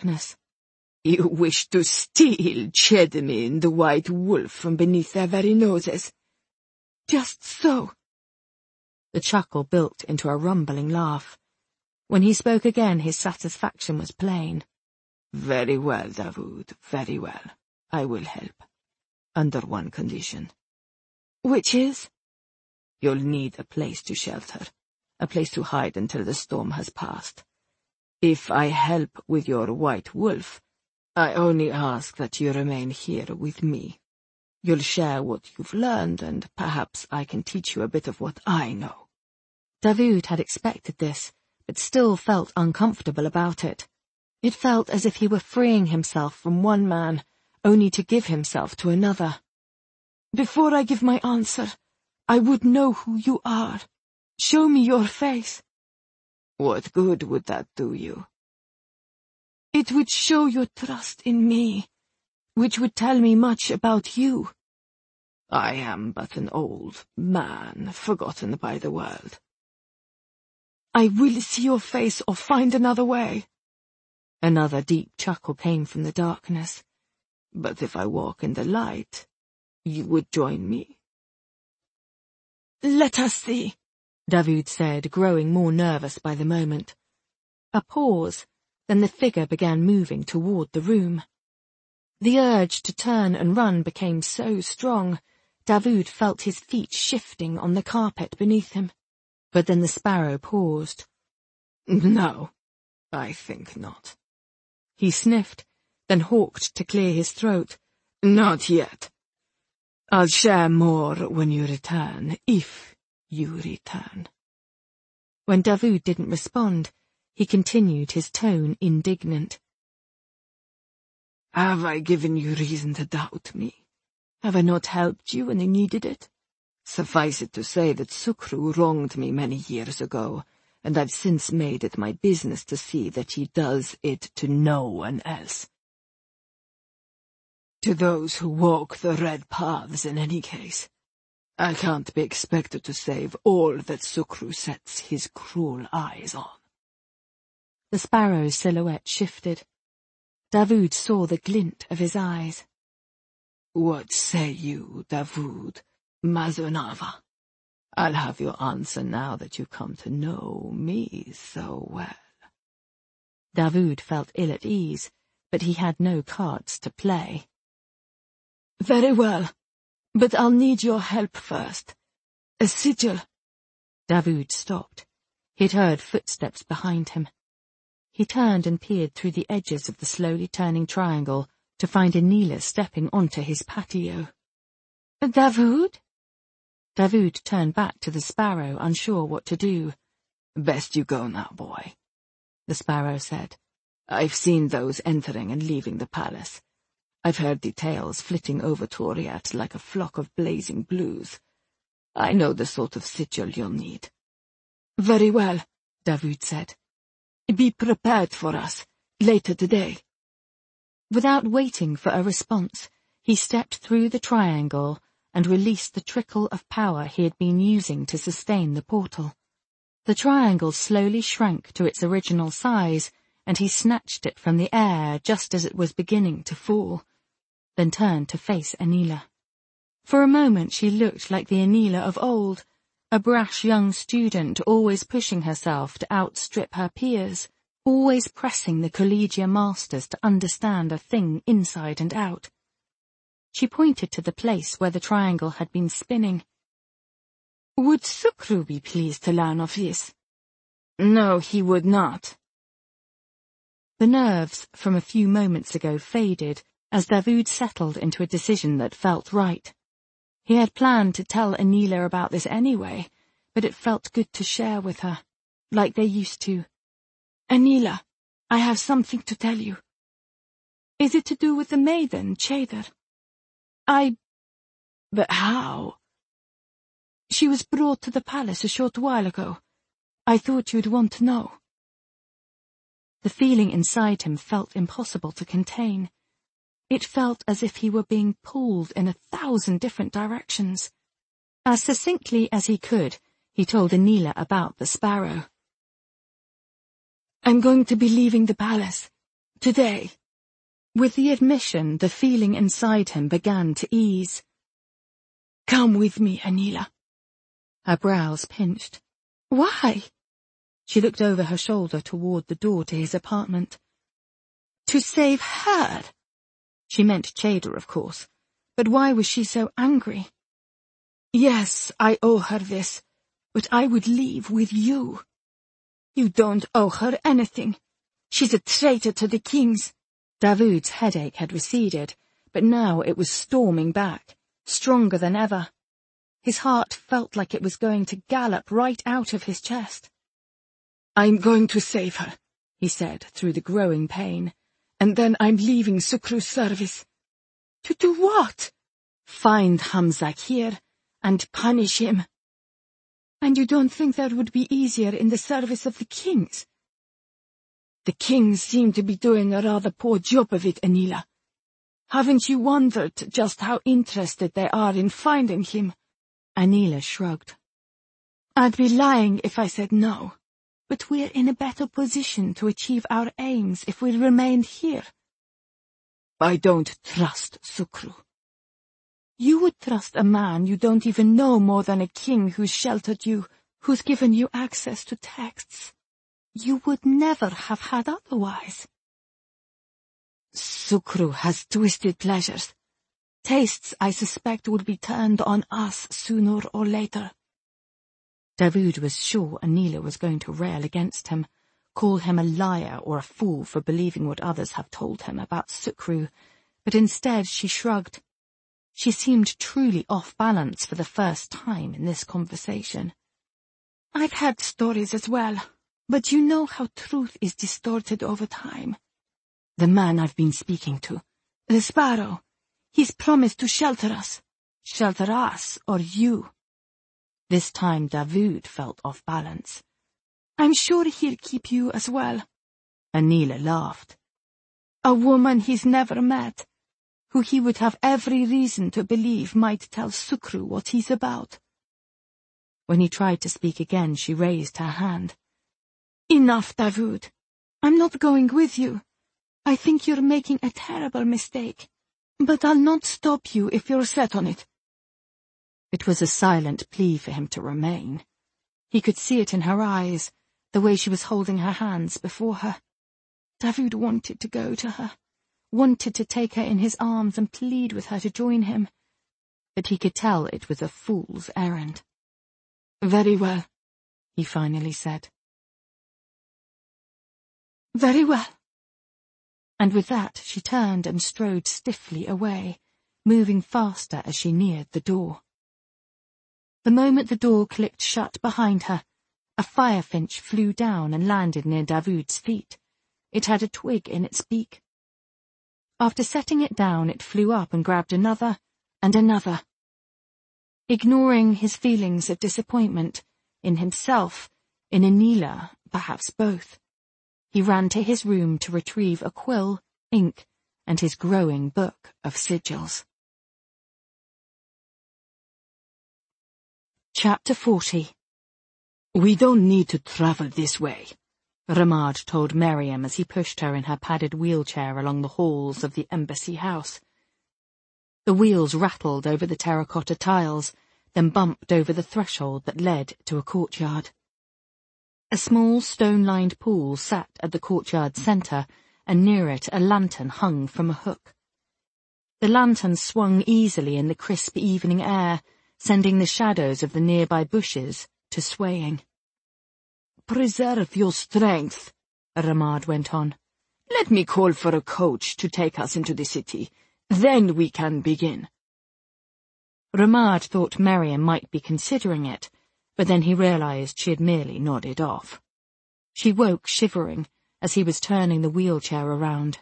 darkness. You wish to steal Chedmin, the White Wolf, from beneath their very noses? Just so. The chuckle built into a rumbling laugh. When he spoke again, his satisfaction was plain. Very well, Davoud, very well. I will help. Under one condition. Which is? You'll need a place to shelter, a place to hide until the storm has passed. If I help with your White Wolf, I only ask that you remain here with me. You'll share what you've learned, and perhaps I can teach you a bit of what I know. Davoud had expected this, but still felt uncomfortable about it. It felt as if he were freeing himself from one man, only to give himself to another. Before I give my answer, I would know who you are. Show me your face. What good would that do you? It would show your trust in me, which would tell me much about you. I am but an old man, forgotten by the world. I will see your face or find another way. Another deep chuckle came from the darkness. But if I walk in the light, you would join me. Let us see, Davoud said, growing more nervous by the moment. A pause, then the figure began moving toward the room. The urge to turn and run became so strong, Davoud felt his feet shifting on the carpet beneath him. But then the sparrow paused. No, I think not. He sniffed, then hawked to clear his throat. Not yet. I'll share more when you return, if you return. When Davoud didn't respond, he continued, his tone indignant. Have I given you reason to doubt me? Have I not helped you when you needed it? Suffice it to say that Sucru wronged me many years ago, and I've since made it my business to see that he does it to no one else. To those who walk the red paths in any case. I can't be expected to save all that Sucru sets his cruel eyes on. The sparrow's silhouette shifted. Davoud saw the glint of his eyes. What say you, Davoud, Mazonava? I'll have your answer now that you come to know me so well. Davoud felt ill at ease, but he had no cards to play. Very well, but I'll need your help first. A sigil. Davoud stopped. He'd heard footsteps behind him. He turned and peered through the edges of the slowly turning triangle to find Anila stepping onto his patio. Davoud? Davoud turned back to the sparrow, unsure what to do. Best you go now, boy, the sparrow said. I've seen those entering and leaving the palace. I've heard details flitting over Toriat like a flock of blazing blues. I know the sort of sigil you'll need. Very well, Davoud said. Be prepared for us, later today. Without waiting for a response, he stepped through the triangle and released the trickle of power he had been using to sustain the portal. The triangle slowly shrank to its original size, and he snatched it from the air just as it was beginning to fall, then turned to face Anila. For a moment she looked like the Anila of old, a brash young student always pushing herself to outstrip her peers, always pressing the collegia masters to understand a thing inside and out. She pointed to the place where the triangle had been spinning. Would Sucru be pleased to learn of this? No, he would not. The nerves from a few moments ago faded as Davoud settled into a decision that felt right. He had planned to tell Anila about this anyway, but it felt good to share with her, like they used to. Anila, I have something to tell you. Is it to do with the maiden, Cheder? But how? She was brought to the palace a short while ago. I thought you'd want to know. The feeling inside him felt impossible to contain. It felt as if he were being pulled in 1,000 different directions. As succinctly as he could, he told Anila about the sparrow. I'm going to be leaving the palace. Today. With the admission, the feeling inside him began to ease. Come with me, Anila. Her brows pinched. Why? She looked over her shoulder toward the door to his apartment. To save her. She meant Cheda, of course. But why was she so angry? Yes, I owe her this, but I would leave with you. You don't owe her anything. She's a traitor to the kings. Dawood's headache had receded, but now it was storming back, stronger than ever. His heart felt like it was going to gallop right out of his chest. I'm going to save her, he said through the growing pain, and then I'm leaving Sukru's service. To do what? Find Hamza here and punish him. And you don't think that would be easier in the service of the kings? The kings seem to be doing a rather poor job of it, Anila. Haven't you wondered just how interested they are in finding him? Anila shrugged. I'd be lying if I said no, but we're in a better position to achieve our aims if we remained here. I don't trust Sukru. You would trust a man you don't even know more than a king who's sheltered you, who's given you access to texts. You would never have had otherwise. Sukru has twisted pleasures. Tastes, I suspect, would be turned on us sooner or later. Dawood was sure Anila was going to rail against him, call him a liar or a fool for believing what others have told him about Sukru, but instead she shrugged. She seemed truly off balance for the first time in this conversation. I've had stories as well, but you know how truth is distorted over time. The man I've been speaking to, the Sparrow, he's promised to shelter us. Shelter us or you. This time Dawood felt off balance. I'm sure he'll keep you as well. Anila laughed. A woman he's never met, who he would have every reason to believe might tell Sukru what he's about. When he tried to speak again, she raised her hand. Enough, Dawood. I'm not going with you. I think you're making a terrible mistake, but I'll not stop you if you're set on it. It was a silent plea for him to remain. He could see it in her eyes, the way she was holding her hands before her. Dawood wanted to go to her, wanted to take her in his arms and plead with her to join him, but he could tell it was a fool's errand. Very well, he finally said. Very well. And with that she turned and strode stiffly away, moving faster as she neared the door. The moment the door clicked shut behind her, a firefinch flew down and landed near Dawood's feet. It had a twig in its beak. After setting it down, it flew up and grabbed another and another. Ignoring his feelings of disappointment, in himself, in Anila, perhaps both, he ran to his room to retrieve a quill, ink, and his growing book of sigils. Chapter 40. We don't need to travel this way, Ramad told Miriam as he pushed her in her padded wheelchair along the halls of the embassy house. The wheels rattled over the terracotta tiles, then bumped over the threshold that led to a courtyard. A small stone-lined pool sat at the courtyard's centre, and near it a lantern hung from a hook. The lantern swung easily in the crisp evening air, sending the shadows of the nearby bushes to swaying. Preserve your strength, Ramad went on. Let me call for a coach to take us into the city. Then we can begin. Ramad thought Miriam might be considering it, but then he realized she had merely nodded off. She woke shivering as he was turning the wheelchair around.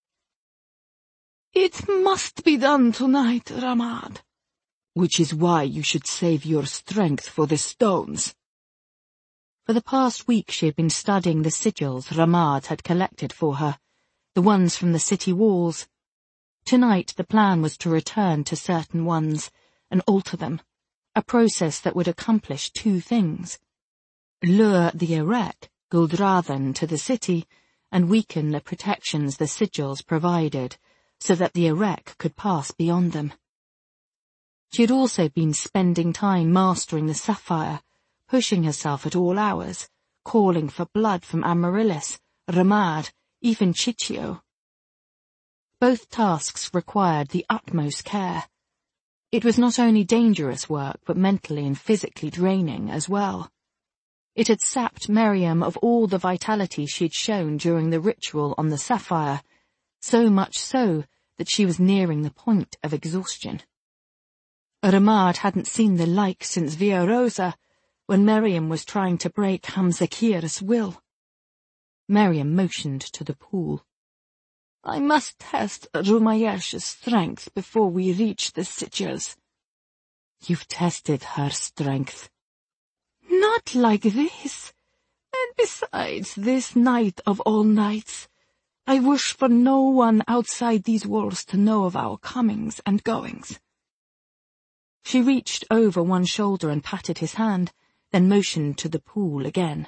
It must be done tonight, Ramad. Which is why you should save your strength for the stones. For the past week she had been studying the sigils Ramad had collected for her, the ones from the city walls. Tonight the plan was to return to certain ones and alter them, a process that would accomplish two things. Lure the Erek, Guldrathan, to the city, and weaken the protections the sigils provided, so that the Erek could pass beyond them. She had also been spending time mastering the sapphire, pushing herself at all hours, calling for blood from Amaryllis, Ramad, even Chichio. Both tasks required the utmost care. It was not only dangerous work, but mentally and physically draining as well. It had sapped Miriam of all the vitality she had shown during the ritual on the sapphire, so much so that she was nearing the point of exhaustion. Ramad hadn't seen the like since Via Rosa, when Miriam was trying to break Hamzakir's will. Miriam motioned to the pool. I must test Rumayesh's strength before we reach the sigils. You've tested her strength. Not like this. And besides, this night of all nights, I wish for no one outside these walls to know of our comings and goings. She reached over one shoulder and patted his hand, then motioned to the pool again.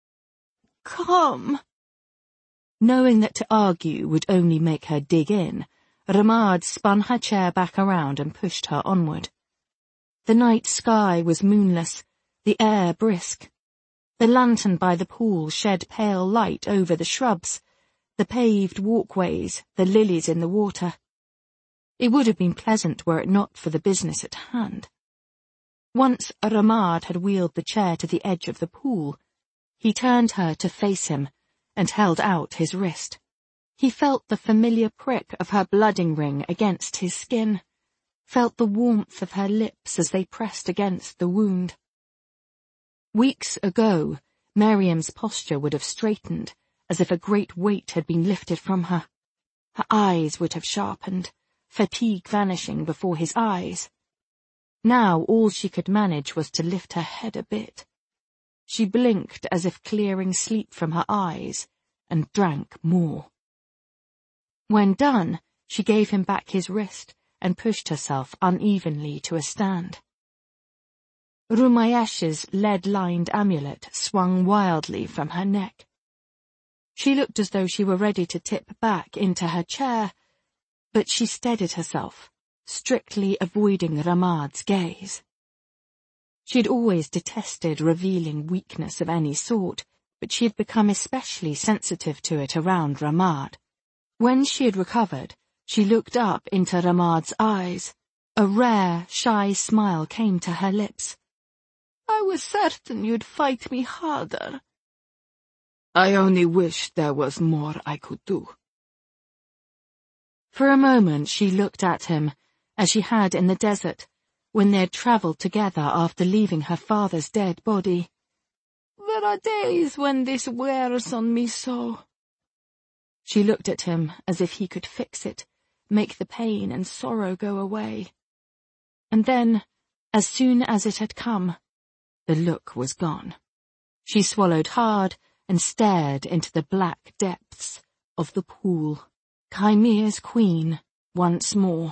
Come. Knowing that to argue would only make her dig in, Ramad spun her chair back around and pushed her onward. The night sky was moonless, the air brisk. The lantern by the pool shed pale light over the shrubs, the paved walkways, the lilies in the water. It would have been pleasant were it not for the business at hand. Once Ramad had wheeled the chair to the edge of the pool, he turned her to face him and held out his wrist. He felt the familiar prick of her blooding ring against his skin, felt the warmth of her lips as they pressed against the wound. Weeks ago, Miriam's posture would have straightened, as if a great weight had been lifted from her. Her eyes would have sharpened, fatigue vanishing before his eyes. Now all she could manage was to lift her head a bit. She blinked as if clearing sleep from her eyes, and drank more. When done, she gave him back his wrist and pushed herself unevenly to a stand. Rumayesh's lead-lined amulet swung wildly from her neck. She looked as though she were ready to tip back into her chair, but she steadied herself, strictly avoiding Ramad's gaze. She had always detested revealing weakness of any sort, but she had become especially sensitive to it around Ramad. When she had recovered, she looked up into Ramad's eyes. A rare, shy smile came to her lips. I was certain you'd fight me harder. I only wish there was more I could do. For a moment she looked at him, as she had in the desert, when they had travelled together after leaving her father's dead body. There are days when this wears on me so. She looked at him as if he could fix it, make the pain and sorrow go away. And then, as soon as it had come, the look was gone. She swallowed hard and stared into the black depths of the pool. Chimea's queen once more.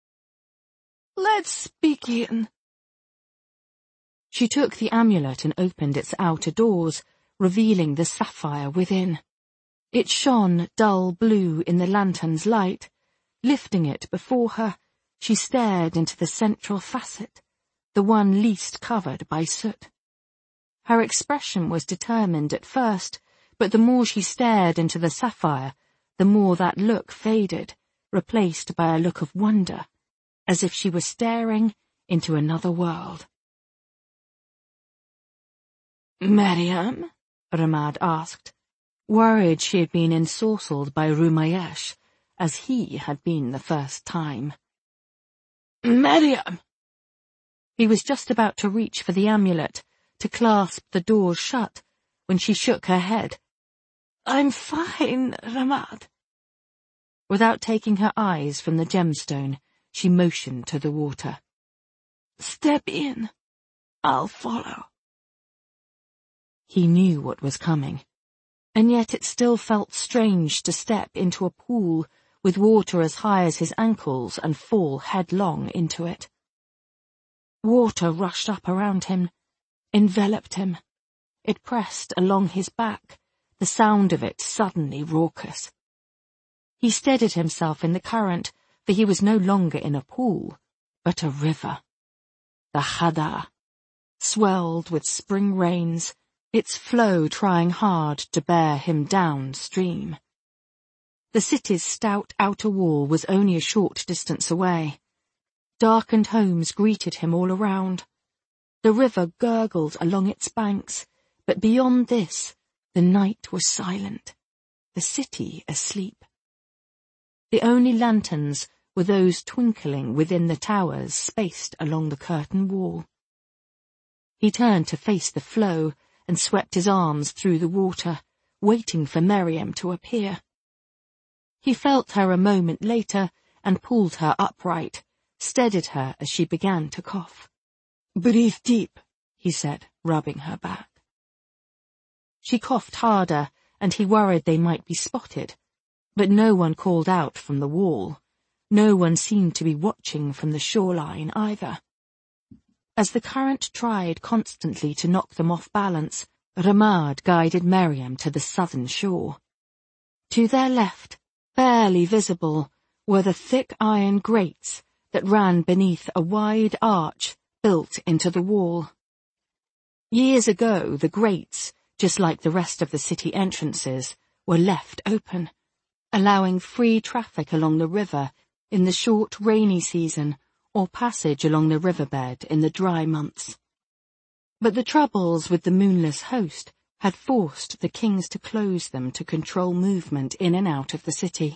Let's begin. She took the amulet and opened its outer doors, revealing the sapphire within. It shone dull blue in the lantern's light. Lifting it before her, she stared into the central facet, the one least covered by soot. Her expression was determined at first, but the more she stared into the sapphire, the more that look faded, replaced by a look of wonder, as if she was staring into another world. Miriam? Ramad asked, worried she had been ensorcelled by Rumayesh, as he had been the first time. Miriam! He was just about to reach for the amulet, to clasp the door shut, when she shook her head. I'm fine, Ramad. Without taking her eyes from the gemstone, she motioned to the water. Step in. I'll follow. He knew what was coming, and yet it still felt strange to step into a pool with water as high as his ankles and fall headlong into it. Water rushed up around him, enveloped him. It pressed along his back, the sound of it suddenly raucous. He steadied himself in the current, for he was no longer in a pool, but a river. The Hadar, swelled with spring rains, its flow trying hard to bear him downstream. The city's stout outer wall was only a short distance away. Darkened homes greeted him all around. The river gurgled along its banks, but beyond this, the night was silent, the city asleep. The only lanterns were those twinkling within the towers spaced along the curtain wall. He turned to face the flow and swept his arms through the water, waiting for Miriam to appear. He felt her a moment later and pulled her upright, steadied her as she began to cough. "Breathe deep," he said, rubbing her back. She coughed harder, and he worried they might be spotted, but no one called out from the wall. No one seemed to be watching from the shoreline either. As the current tried constantly to knock them off balance, Ramad guided Miriam to the southern shore. To their left, barely visible, were the thick iron grates that ran beneath a wide arch built into the wall. Years ago, the grates, just like the rest of the city entrances, were left open, allowing free traffic along the river in the short rainy season or passage along the riverbed in the dry months. But the troubles with the moonless host had forced the kings to close them to control movement in and out of the city.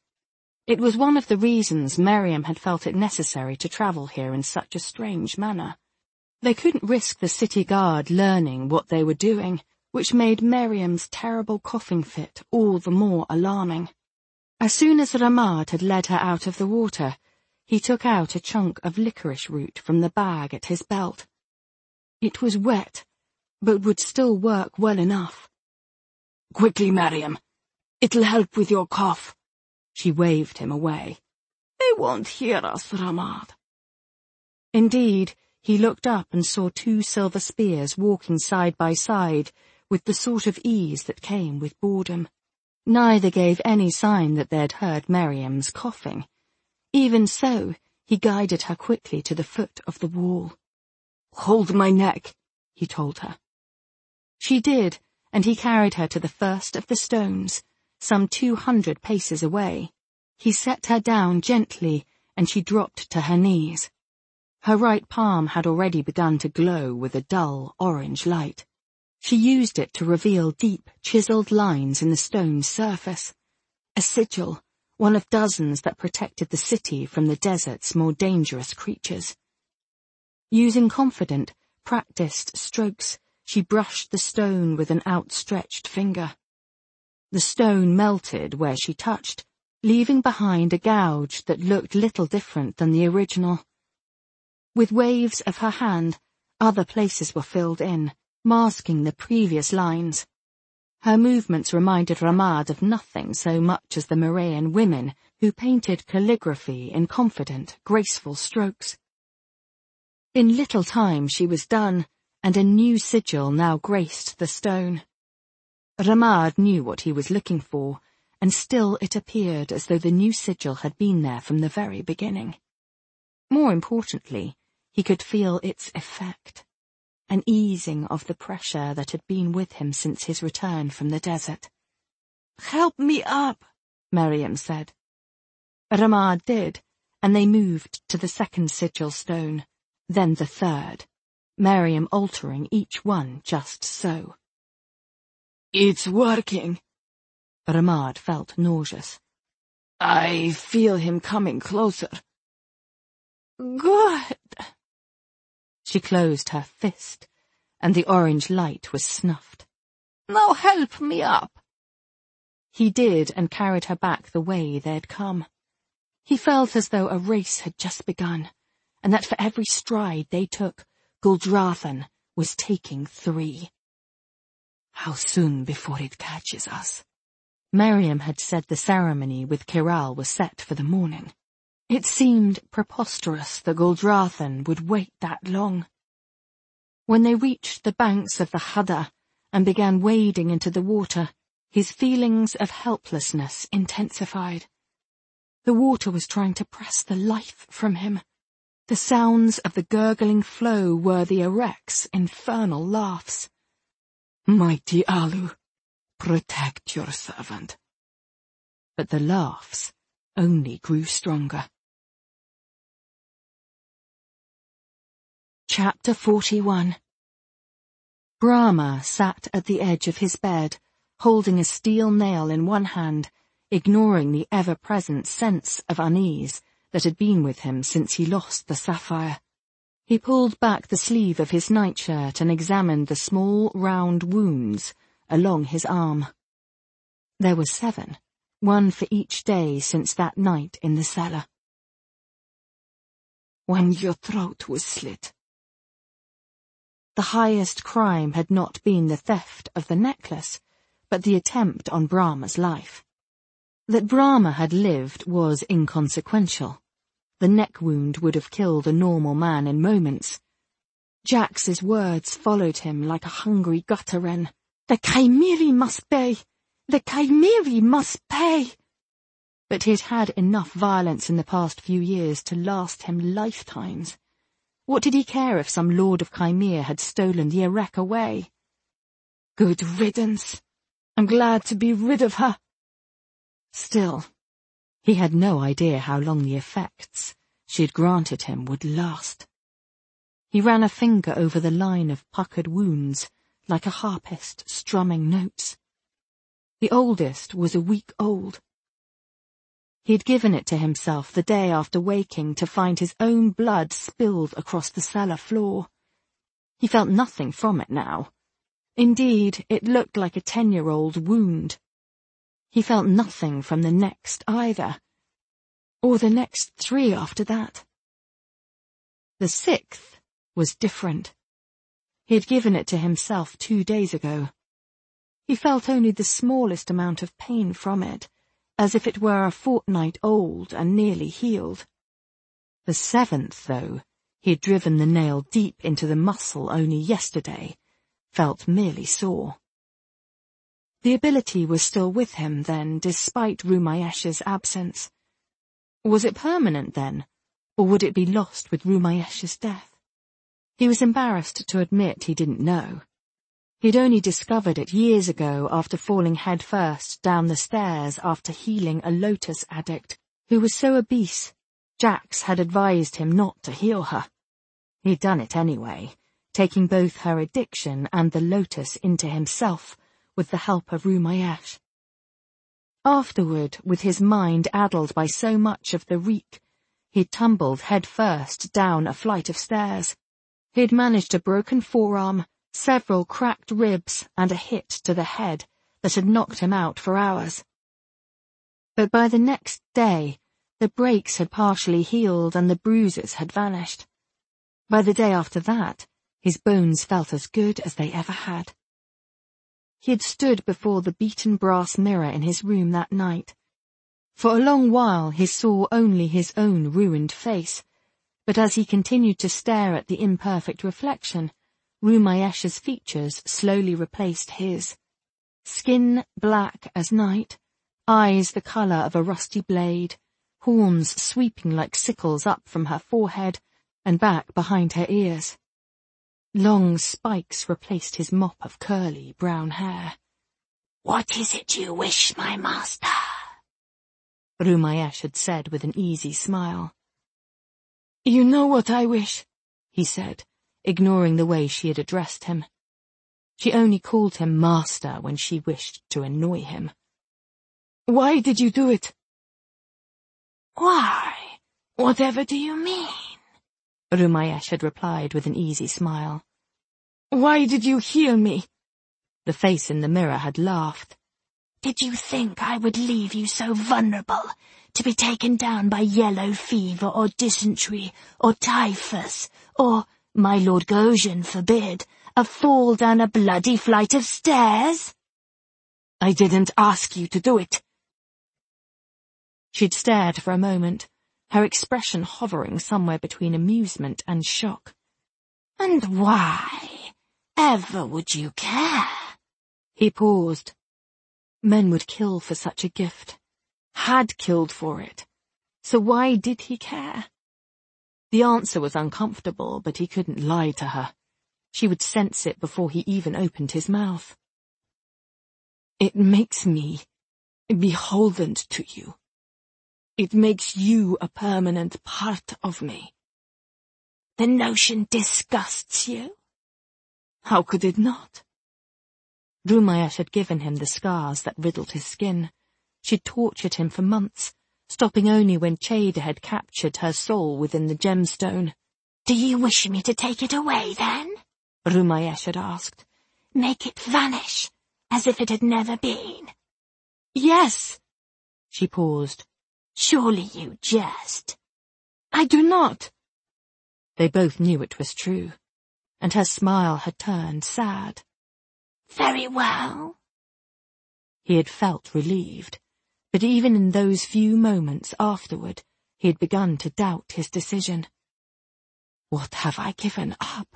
It was one of the reasons Miriam had felt it necessary to travel here in such a strange manner. They couldn't risk the city guard learning what they were doing, which made Miriam's terrible coughing fit all the more alarming. As soon as Ramad had led her out of the water, he took out a chunk of licorice root from the bag at his belt. It was wet, but would still work well enough. "Quickly, Miriam. It'll help with your cough." She waved him away. "They won't hear us, Ramad." Indeed, he looked up and saw two silver spears walking side by side with the sort of ease that came with boredom. Neither gave any sign that they'd heard Miriam's coughing. Even so, he guided her quickly to the foot of the wall. "Hold my neck," he told her. She did, and he carried her to the first of the stones, some 200 paces away. He set her down gently, and she dropped to her knees. Her right palm had already begun to glow with a dull orange light. She used it to reveal deep, chiseled lines in the stone's surface. A sigil, one of dozens that protected the city from the desert's more dangerous creatures. Using confident, practiced strokes, she brushed the stone with an outstretched finger. The stone melted where she touched, leaving behind a gouge that looked little different than the original. With waves of her hand, other places were filled in, masking the previous lines. Her movements reminded Ramad of nothing so much as the Moraean women who painted calligraphy in confident, graceful strokes. In little time she was done, and a new sigil now graced the stone. Ramad knew what he was looking for, and still it appeared as though the new sigil had been there from the very beginning. More importantly, he could feel its effect. An easing of the pressure that had been with him since his return from the desert. "Help me up," Miriam said. Ramad did, and they moved to the second sigil stone, then the third, Miriam altering each one just so. "It's working." Ramad felt nauseous. "I feel him coming closer." "Good." She closed her fist, and the orange light was snuffed. "Now help me up." He did, and carried her back the way they'd come. He felt as though a race had just begun, and that for every stride they took, Guldrarthan was taking 3. "How soon before it catches us?" Miriam had said the ceremony with Kiral was set for the morning. It seemed preposterous that Guldrarthan would wait that long. When they reached the banks of the Hadar and began wading into the water, His feelings of helplessness intensified. The water was trying to press the life from him. The sounds of the gurgling flow were the Erek's infernal laughs. Mighty Alu, protect your servant. But the laughs only grew stronger. Chapter 41. Brahma sat at the edge of his bed, holding a steel nail in one hand, ignoring the ever-present sense of unease that had been with him since he lost the sapphire. He pulled back the sleeve of his nightshirt and examined the small, round wounds along his arm. There were 7, one for each day since that night in the cellar. When your throat was slit. The highest crime had not been the theft of the necklace, but the attempt on Brahma's life. That Brahma had lived was inconsequential. The neck wound would have killed a normal man in moments. Jax's words followed him like a hungry gutter wren. The Chimeri must pay! The Chimeri must pay! But he'd had enough violence in the past few years to last him lifetimes. What did he care if some lord of Chimere had stolen the Erek away? Good riddance. I'm glad to be rid of her. Still, he had no idea how long the effects she had granted him would last. He ran a finger over the line of puckered wounds, like a harpist strumming notes. The oldest was a week old. He had given it to himself the day after waking to find his own blood spilled across the cellar floor. He felt nothing from it now. Indeed, it looked like a 10-year-old wound. He felt nothing from the next either, or the next 3 after that. The 6th was different. He had given it to himself 2 days ago. He felt only the smallest amount of pain from it, as if it were a fortnight old and nearly healed. The 7th, though, he had driven the nail deep into the muscle only yesterday, felt merely sore. The ability was still with him, then, despite Rumayesh's absence. Was it permanent, then, or would it be lost with Rumayesh's death? He was embarrassed to admit he didn't know. He'd only discovered it years ago after falling headfirst down the stairs after healing a Lotus addict who was so obese, Jax had advised him not to heal her. He'd done it anyway, taking both her addiction and the Lotus into himself, with the help of Rumayesh. Afterward, with his mind addled by so much of the reek, he'd tumbled headfirst down a flight of stairs. He'd managed a broken forearm, several cracked ribs, and a hit to the head that had knocked him out for hours. But by the next day, the breaks had partially healed and the bruises had vanished. By the day after that, his bones felt as good as they ever had. He had stood before the beaten brass mirror in his room that night. For a long while he saw only his own ruined face, but as he continued to stare at the imperfect reflection, Rumayesh's features slowly replaced his. Skin black as night, eyes the colour of a rusty blade, horns sweeping like sickles up from her forehead and back behind her ears. Long spikes replaced his mop of curly brown hair. "What is it you wish, my master?" Rumayesh had said with an easy smile. "You know what I wish," he said, ignoring the way she had addressed him. She only called him master when she wished to annoy him. "Why did you do it?" "Why? Whatever do you mean?" Rumayesh had replied with an easy smile. "Why did you heal me?" The face in the mirror had laughed. "Did you think I would leave you so vulnerable, to be taken down by yellow fever or dysentery or typhus, or, my Lord Gojin forbid, a fall down a bloody flight of stairs?" "I didn't ask you to do it." She'd stared for a moment, her expression hovering somewhere between amusement and shock. "And why ever would you care?" He paused. Men would kill for such a gift. Had killed for it. So why did he care? The answer was uncomfortable, but he couldn't lie to her. She would sense it before he even opened his mouth. It makes me beholden to you. It makes you a permanent part of me. The notion disgusts you? How could it not? Rumayesh had given him the scars that riddled his skin. She'd tortured him for months, stopping only when Cheda had captured her soul within the gemstone. Do you wish me to take it away, then? Rumayesh had asked. Make it vanish, as if it had never been. Yes. She paused. Surely you jest. I do not. They both knew it was true, and her smile had turned sad. Very well. He had felt relieved, but even in those few moments afterward, he had begun to doubt his decision. What have I given up?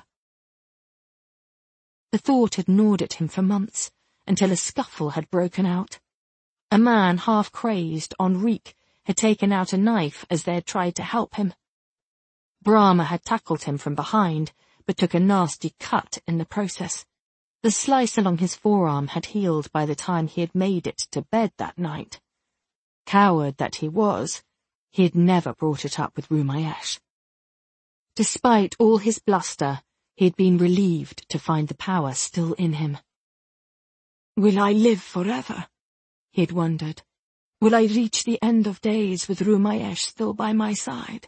The thought had gnawed at him for months, until a scuffle had broken out. A man, half crazed, en route, had taken out a knife as they had tried to help him. Brahma had tackled him from behind, but took a nasty cut in the process. The slice along his forearm had healed by the time he had made it to bed that night. Coward that he was, he had never brought it up with Rumayesh. Despite all his bluster, he had been relieved to find the power still in him. Will I live forever? He had wondered. Will I reach the end of days with Rumayesh still by my side?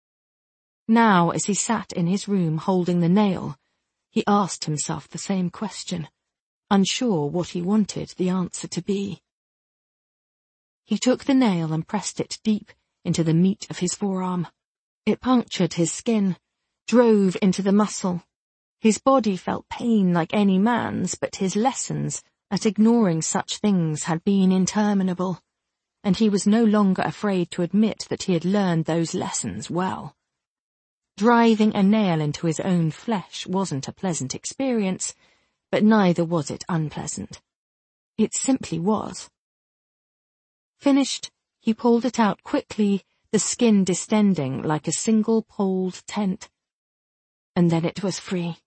Now, as he sat in his room holding the nail, he asked himself the same question, unsure what he wanted the answer to be. He took the nail and pressed it deep into the meat of his forearm. It punctured his skin, drove into the muscle. His body felt pain like any man's, but his lessons at ignoring such things had been interminable, and he was no longer afraid to admit that he had learned those lessons well. Driving a nail into his own flesh wasn't a pleasant experience, but neither was it unpleasant. It simply was. Finished, he pulled it out quickly, the skin distending like a single-poled tent. And then it was free.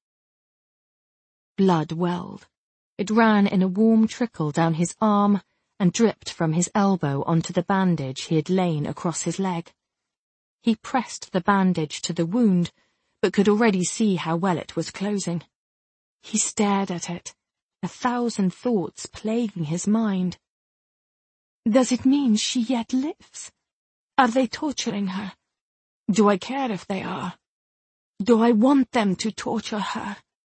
Blood welled. It ran in a warm trickle down his arm and dripped from his elbow onto the bandage he had lain across his leg. He pressed the bandage to the wound, but could already see how well it was closing. He stared at it, 1,000 thoughts plaguing his mind. Does it mean she yet lives? Are they torturing her? Do I care if they are? Do I want them to torture her?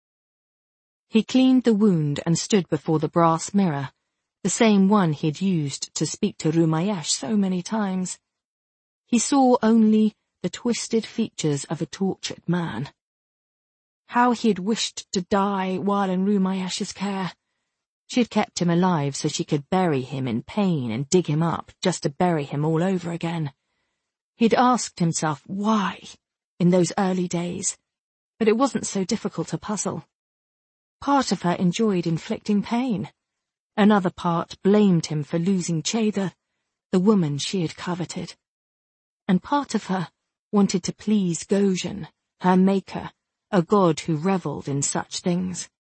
He cleaned the wound and stood before the brass mirror, the same one he had used to speak to Rumayesh so many times. He saw only the twisted features of a tortured man. How he had wished to die while in Rumayesh's care. She had kept him alive so she could bury him in pain and dig him up just to bury him all over again. He'd asked himself why in those early days, but it wasn't so difficult a puzzle. Part of her enjoyed inflicting pain. Another part blamed him for losing Cheda, the woman she had coveted. And part of her wanted to please Gojin, her maker, a god who revelled in such things.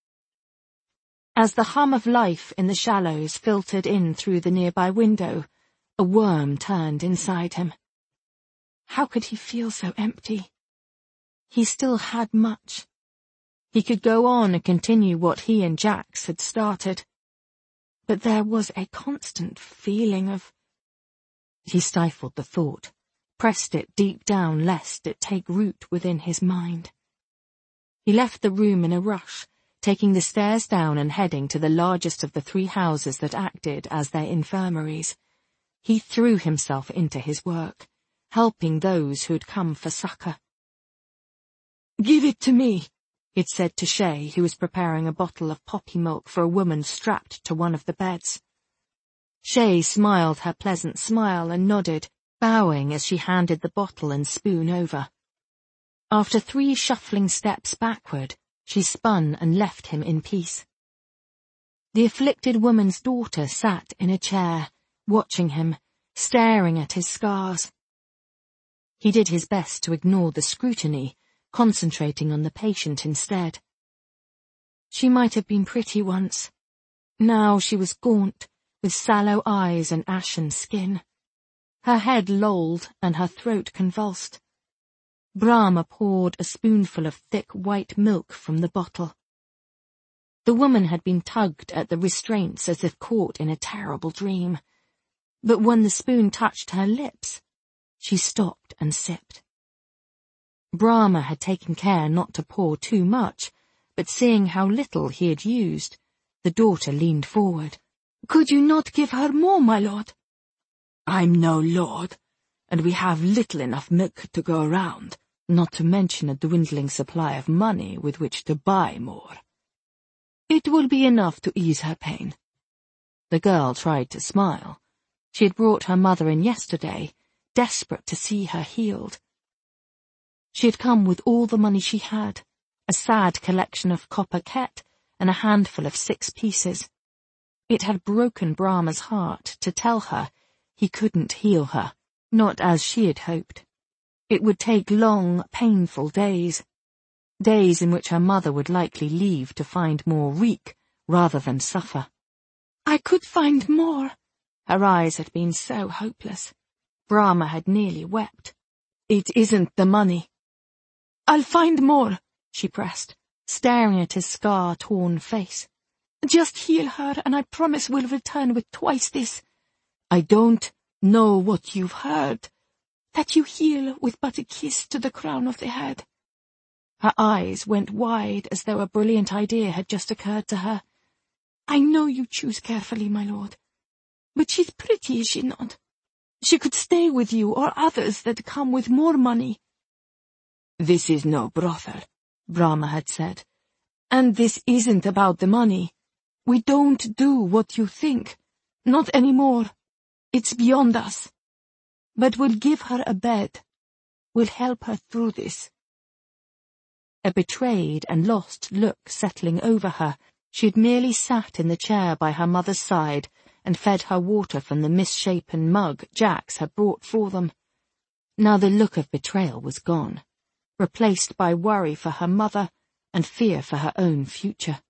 As the hum of life in the shallows filtered in through the nearby window, a worm turned inside him. How could he feel so empty? He still had much. He could go on and continue what he and Jax had started. But there was a constant feeling of... He stifled the thought, pressed it deep down lest it take root within his mind. He left the room in a rush, taking the stairs down and heading to the largest of the 3 houses that acted as their infirmaries. He threw himself into his work, helping those who had come for succor. "Give it to me," he'd said to Shay, who was preparing a bottle of poppy milk for a woman strapped to one of the beds. Shay smiled her pleasant smile and nodded, bowing as she handed the bottle and spoon over. After 3 shuffling steps backward, she spun and left him in peace. The afflicted woman's daughter sat in a chair, watching him, staring at his scars. He did his best to ignore the scrutiny, concentrating on the patient instead. She might have been pretty once. Now she was gaunt, with sallow eyes and ashen skin. Her head lolled and her throat convulsed. Brahma poured a spoonful of thick white milk from the bottle. The woman had been tugged at the restraints as if caught in a terrible dream. But when the spoon touched her lips, she stopped and sipped. Brahma had taken care not to pour too much, but seeing how little he had used, the daughter leaned forward. "Could you not give her more, my lord?" "I'm no lord, and we have little enough milk to go around, not to mention a dwindling supply of money with which to buy more. It will be enough to ease her pain." The girl tried to smile. She had brought her mother in yesterday, desperate to see her healed. She had come with all the money she had, a sad collection of copper ket and a handful of 6 pieces. It had broken Brahma's heart to tell her he couldn't heal her, not as she had hoped. It would take long, painful days. Days in which her mother would likely leave to find more reek rather than suffer. "I could find more." Her eyes had been so hopeless. Brahma had nearly wept. "It isn't the money." "I'll find more," she pressed, staring at his scar-torn face. "Just heal her, and I promise we'll return with twice this." "I don't know what you've heard." "That you heal with but a kiss to the crown of the head." Her eyes went wide as though a brilliant idea had just occurred to her. "I know you choose carefully, my lord. But she's pretty, is she not? She could stay with you or others that come with more money." "This is no brothel," Brahma had said. "And this isn't about the money. We don't do what you think. Not anymore. It's beyond us. But we'll give her a bed. We'll help her through this." A betrayed and lost look settling over her, she had merely sat in the chair by her mother's side and fed her water from the misshapen mug Jax had brought for them. Now the look of betrayal was gone, replaced by worry for her mother and fear for her own future.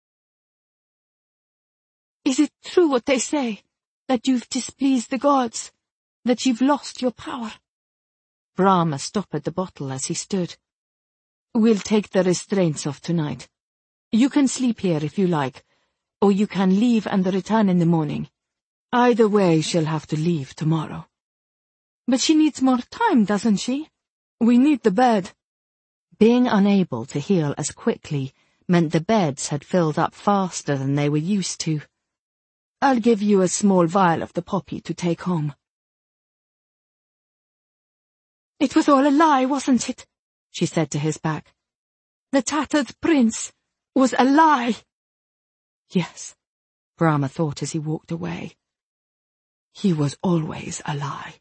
"Is it true what they say, that you've displeased the gods, that you've lost your power?" Brahma stoppered the bottle as he stood. "We'll take the restraints off tonight. You can sleep here if you like, or you can leave and return in the morning. Either way, she'll have to leave tomorrow." "But she needs more time, doesn't she?" "We need the bed." Being unable to heal as quickly meant the beds had filled up faster than they were used to. "I'll give you a small vial of the poppy to take home." "It was all a lie, wasn't it?" she said to his back. "The tattered prince was a lie." "Yes," Brahma thought as he walked away. "He was always a lie."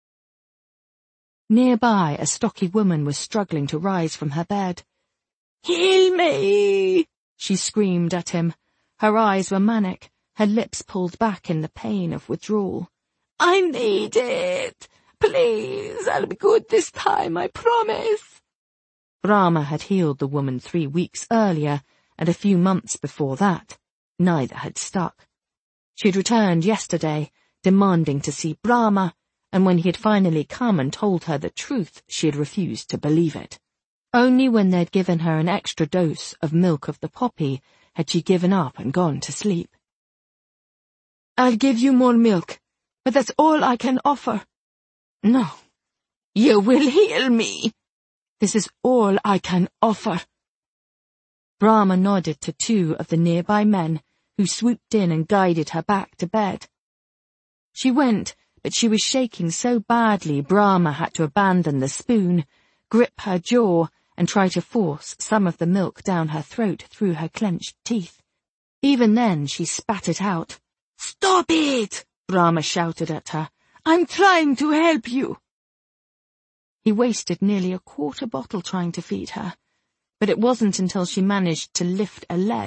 Nearby, a stocky woman was struggling to rise from her bed. "Heal me!" she screamed at him. Her eyes were manic, her lips pulled back in the pain of withdrawal. "I need it! Please, I'll be good this time, I promise." Brahma had healed the woman 3 weeks earlier, and a few months before that. Neither had stuck. She had returned yesterday, demanding to see Brahma, and when he had finally come and told her the truth, she had refused to believe it. Only when they'd given her an extra dose of milk of the poppy had she given up and gone to sleep. "I'll give you more milk, but that's all I can offer." "No, you will heal me." "This is all I can offer." Brahma nodded to 2 of the nearby men, who swooped in and guided her back to bed. She went, but she was shaking so badly Brahma had to abandon the spoon, grip her jaw, and try to force some of the milk down her throat through her clenched teeth. Even then she spat it out. "Stop it!" Brahma shouted at her. "I'm trying to help you." He wasted nearly a quarter bottle trying to feed her, but it wasn't until she managed to lift a leg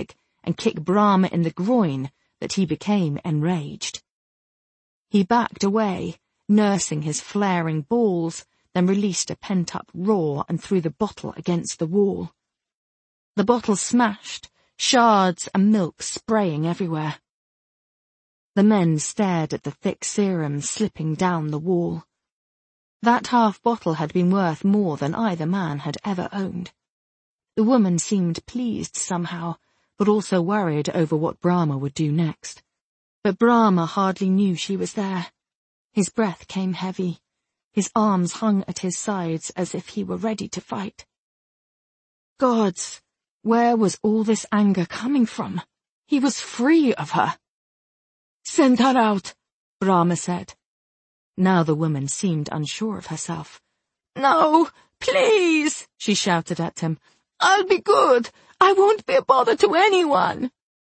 and kick Brahma in the groin that he became enraged. He backed away, nursing his flaring balls, then released a pent-up roar and threw the bottle against the wall. The bottle smashed, shards and milk spraying everywhere. The men stared at the thick serum slipping down the wall. That half bottle had been worth more than either man had ever owned. The woman seemed pleased somehow, but also worried over what Brahma would do next. But Brahma hardly knew she was there. His breath came heavy. His arms hung at his sides as if he were ready to fight. Gods, where was all this anger coming from? He was free of her. "Send her out," Brahma said. Now the woman seemed unsure of herself. "No, please," she shouted at him. "I'll be good. I won't be a bother to anyone."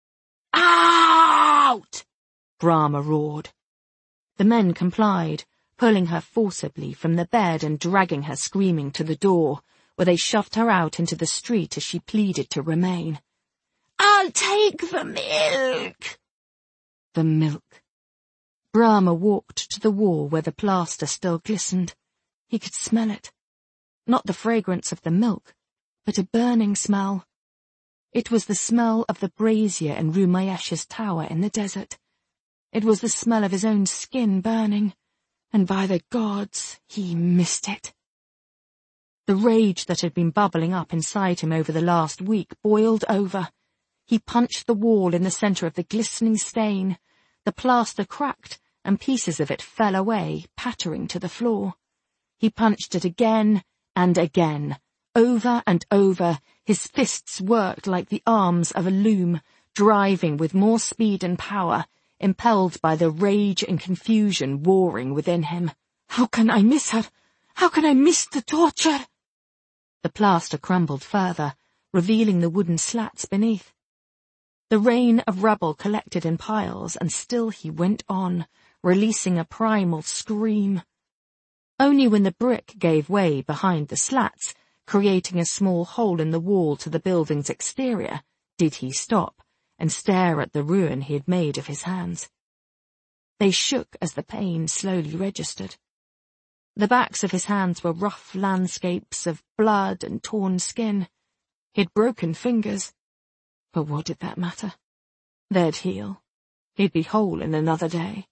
"Out!" Brahma roared. The men complied, pulling her forcibly from the bed and dragging her screaming to the door, where they shoved her out into the street as she pleaded to remain. "I'll take the milk." The milk. Brahma walked to the wall where the plaster still glistened. He could smell it. Not the fragrance of the milk, but a burning smell. It was the smell of the brazier in Rumayesh's tower in the desert. It was the smell of his own skin burning, and by the gods, he missed it. The rage that had been bubbling up inside him over the last week boiled over. He punched the wall in the center of the glistening stain. The plaster cracked, and pieces of it fell away, pattering to the floor. He punched it again and again, over and over. His fists worked like the arms of a loom, driving with more speed and power, impelled by the rage and confusion warring within him. How can I miss her? How can I miss the torture? The plaster crumbled further, revealing the wooden slats beneath. The rain of rubble collected in piles, and still he went on, releasing a primal scream. Only when the brick gave way behind the slats, creating a small hole in the wall to the building's exterior, did he stop and stare at the ruin he had made of his hands. They shook as the pain slowly registered. The backs of his hands were rough landscapes of blood and torn skin. He'd broken fingers. But what did that matter? They'd heal. He'd be whole in another day.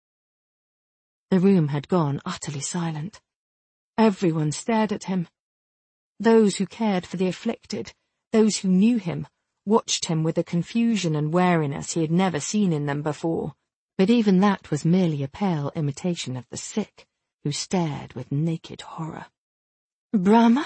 The room had gone utterly silent. Everyone stared at him. Those who cared for the afflicted, those who knew him, watched him with a confusion and wariness he had never seen in them before, but even that was merely a pale imitation of the sick, who stared with naked horror. "Brahma?"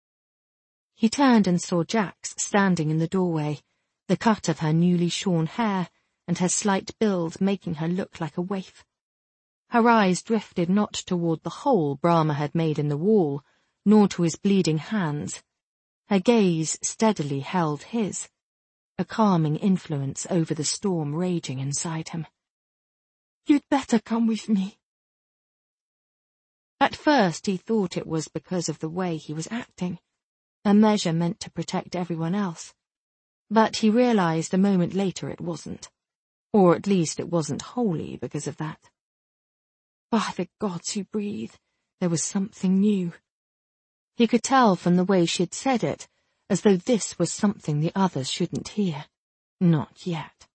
He turned and saw Jax standing in the doorway, the cut of her newly shorn hair and her slight build making her look like a waif. Her eyes drifted not toward the hole Brahma had made in the wall, nor to his bleeding hands. Her gaze steadily held his, a calming influence over the storm raging inside him. "You'd better come with me." At first he thought it was because of the way he was acting, a measure meant to protect everyone else. But he realized a moment later it wasn't, or at least it wasn't wholly because of that. By the gods who breathe, there was something new. He could tell from the way she'd said it, as though this was something the others shouldn't hear. Not yet.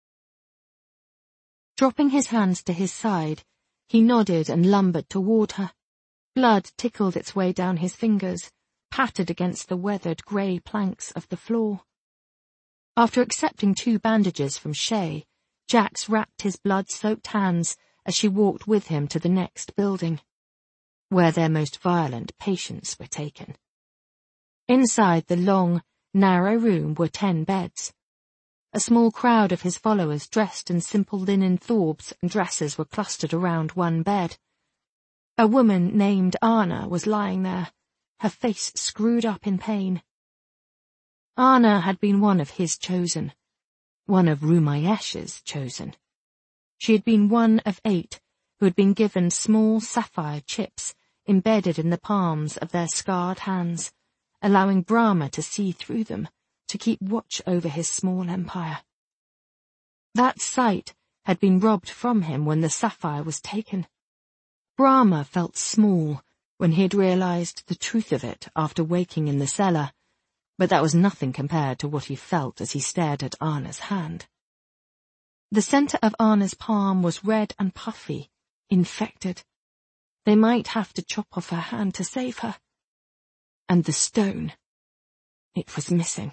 Dropping his hands to his side, he nodded and lumbered toward her. Blood tickled its way down his fingers, pattered against the weathered grey planks of the floor. After accepting 2 bandages from Shay, Jax wrapped his blood-soaked hands as she walked with him to the next building, where their most violent patients were taken. Inside the long, narrow room were 10 beds. A small crowd of his followers dressed in simple linen thorbs and dresses were clustered around one bed. A woman named Anna was lying there, her face screwed up in pain. Anna had been one of his chosen, one of Rumayesh's chosen. She had been one of 8 who had been given small sapphire chips embedded in the palms of their scarred hands, allowing Brahma to see through them, to keep watch over his small empire. That sight had been robbed from him when the sapphire was taken. Brahma felt small when he had realized the truth of it after waking in the cellar, but that was nothing compared to what he felt as he stared at Anna's hand. The center of Anna's palm was red and puffy, infected. They might have to chop off her hand to save her. And the stone. It was missing.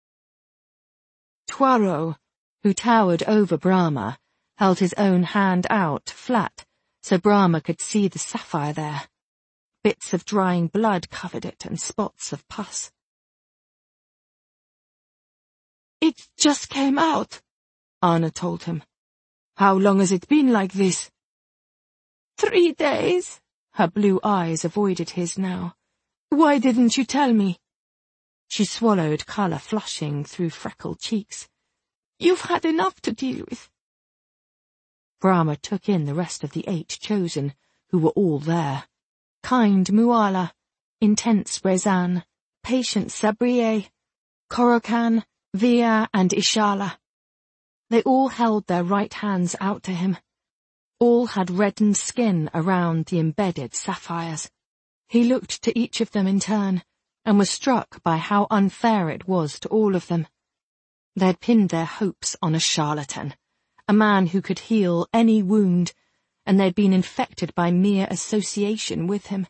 Tuaro, who towered over Brahma, held his own hand out, flat, so Brahma could see the sapphire there. Bits of drying blood covered it and spots of pus. "It just came out," Anna told him. "How long has it been like this?" 3 days. Her blue eyes avoided his now. "Why didn't you tell me?" She swallowed, color flushing through freckled cheeks. "You've had enough to deal with." Brahma took in the rest of the 8 chosen, who were all there. Kind Muala, intense Rezan, patient Sabriye, Korokan, Via and Ishala. They all held their right hands out to him. All had reddened skin around the embedded sapphires. He looked to each of them in turn, and was struck by how unfair it was to all of them. They had pinned their hopes on a charlatan, a man who could heal any wound, and they'd been infected by mere association with him.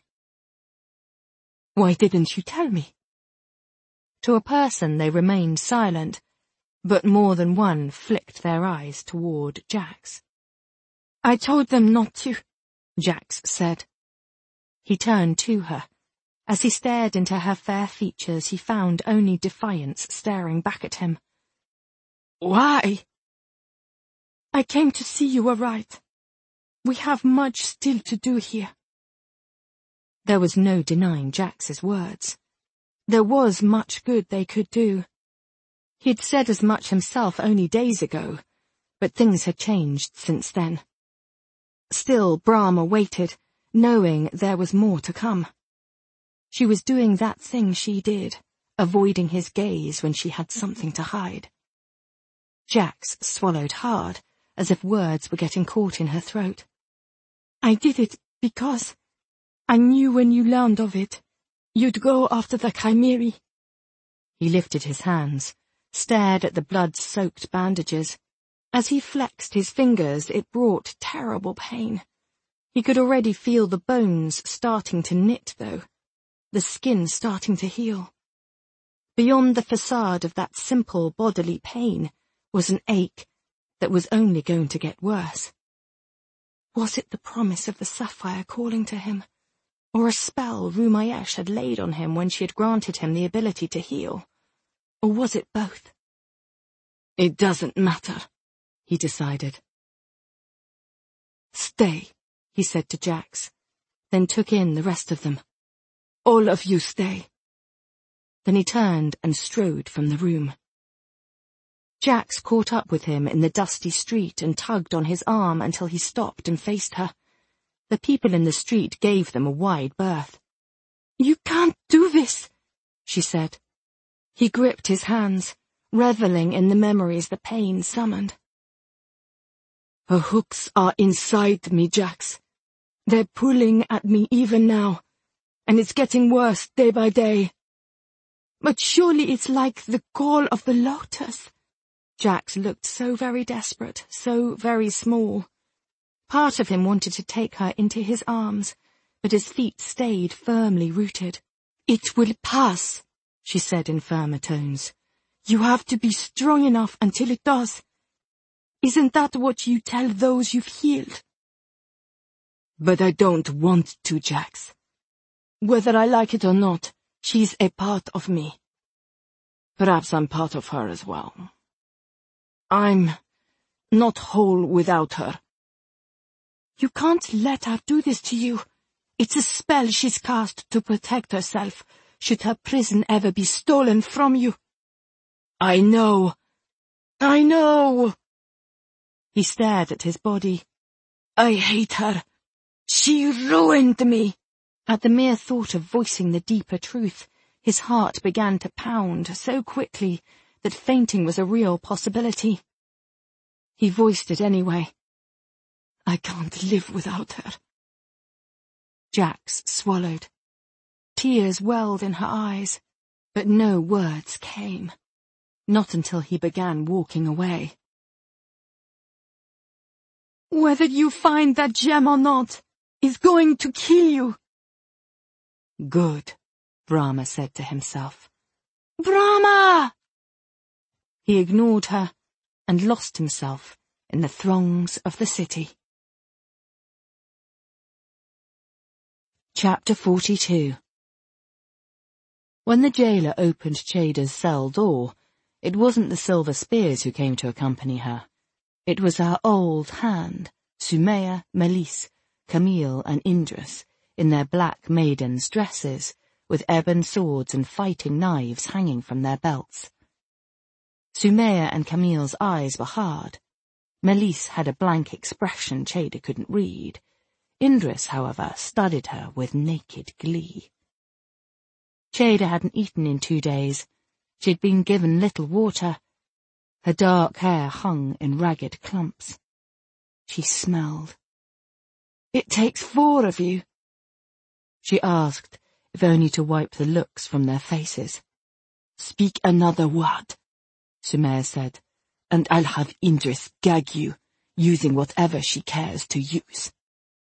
"Why didn't you tell me?" To a person they remained silent, but more than one flicked their eyes toward Jax. "I told them not to," Jax said. He turned to her. As he stared into her fair features, he found only defiance staring back at him. "Why?" "I came to see you were right. We have much still to do here." There was no denying Jax's words. There was much good they could do. He'd said as much himself only days ago, but things had changed since then. Still, Brahma waited, knowing there was more to come. She was doing that thing she did, avoiding his gaze when she had something to hide. Jax swallowed hard, as if words were getting caught in her throat. "I did it because I knew when you learned of it, you'd go after the Chimeri." He lifted his hands, stared at the blood-soaked bandages. As he flexed his fingers, it brought terrible pain. He could already feel the bones starting to knit, though, the skin starting to heal. Beyond the facade of that simple bodily pain was an ache that was only going to get worse. Was it the promise of the sapphire calling to him, or a spell Rumayesh had laid on him when she had granted him the ability to heal? Or was it both? "It doesn't matter," he decided. "Stay," he said to Jax, then took in the rest of them. "All of you stay." Then he turned and strode from the room. Jax caught up with him in the dusty street and tugged on his arm until he stopped and faced her. The people in the street gave them a wide berth. "You can't do this," she said. He gripped his hands, reveling in the memories the pain summoned. "Her hooks are inside me, Jax. They're pulling at me even now, and it's getting worse day by day." "But surely it's like the call of the lotus." Jax looked so very desperate, so very small. Part of him wanted to take her into his arms, but his feet stayed firmly rooted. "It will pass," she said in firmer tones. "You have to be strong enough until it does. Isn't that what you tell those you've healed?" "But I don't want to, Jax. Whether I like it or not, she's a part of me. Perhaps I'm part of her as well. I'm not whole without her." "You can't let her do this to you. It's a spell she's cast to protect herself, should her prison ever be stolen from you." I know. He stared at his body. "I hate her. She ruined me." At the mere thought of voicing the deeper truth, His heart began to pound so quickly that fainting was a real possibility. He voiced it anyway. "I can't live without her." Jax swallowed. Tears welled in her eyes, but no words came. Not until he began walking away. "Whether you find that gem or not is going to kill you." "Good," Brahma said to himself. "Brahma!" He ignored her and lost himself in the throngs of the city. Chapter 42. When the jailer opened Chayda's cell door, it wasn't the Silver Spears who came to accompany her. It was her old hand, Sumaya, Melis, Camille and Indris, in their black maidens' dresses, with ebon swords and fighting knives hanging from their belts. Sumaya and Camille's eyes were hard. Melis had a blank expression Chayda couldn't read. Indris, however, studied her with naked glee. Chayda hadn't eaten in 2 days. She'd been given little water. Her dark hair hung in ragged clumps. She smelled. "It takes 4 of you," she asked, if only to wipe the looks from their faces. "Speak another word," Sumaya said, "and I'll have Indris gag you, using whatever she cares to use."